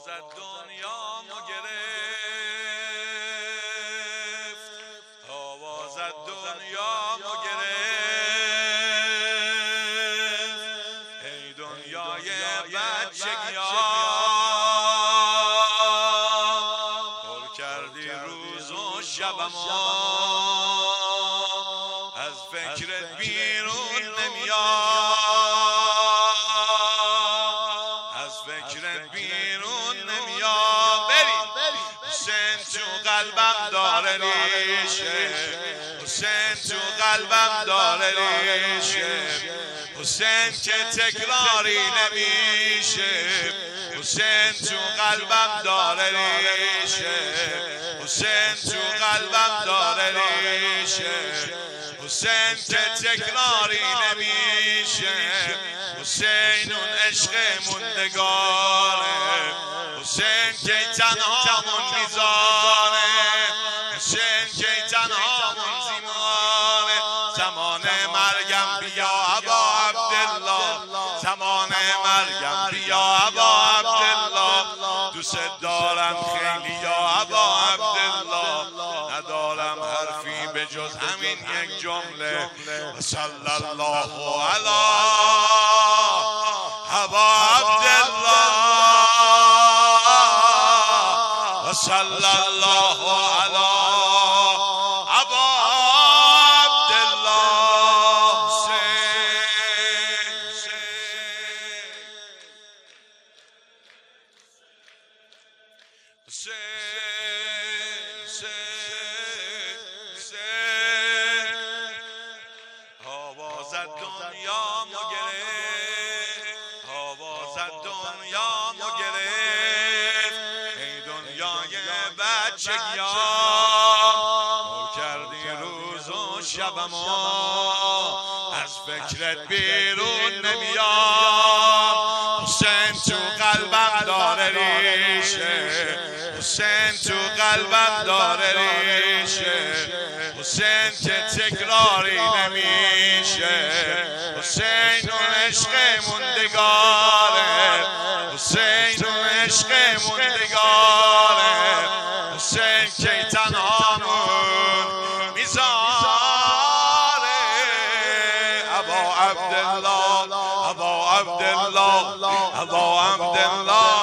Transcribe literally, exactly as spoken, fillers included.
دنیا مو گرفت، آواز دنیا مو گرفت. ای دنیای بچگیام، پر کردی روز و شبمو، از فکرت بیرون نمیام، از فکرت بیرون نمیام. بریم حسین تو قلبم داره ریشه، حسین تو قلبم داره ریشه، حسین که تکراری نمیشه، حسین تو قلبم داره ریشه، حسین تو قلبم داره ریشه، حسین که تکراری نمیشه. حسین اون عشق موندگاره، حسین که تنهامون میذاره، حسین که تنهامون زیمانه. زمان مرگم بیا ابا عبدالله، زمان مرگم بیا ابا عبدالله، دوست دارم خیلی یا ابا عبدالله، ندارم حرفی به جز همین یک جمله. صلی الله علی ابا عبدالله، صلی الله علی ابا عبدالله. آواز دنیا مو گرفت، آواز دنیا مو گرفت. ای دنیای بچگیام، پر کردی روز و شبمو، از فکرت بیرون نمیام. حسین تو قلبم داره ریشه، حسین تو قلبم داره ریشه، حسین که تکراری نمیشه، حسین اون عشق موندگاره، حسین اون عشق موندگاره، حسین که تنهامون میذاره. ابا عبدالله، ابا عبدالله، ابا عبدالله.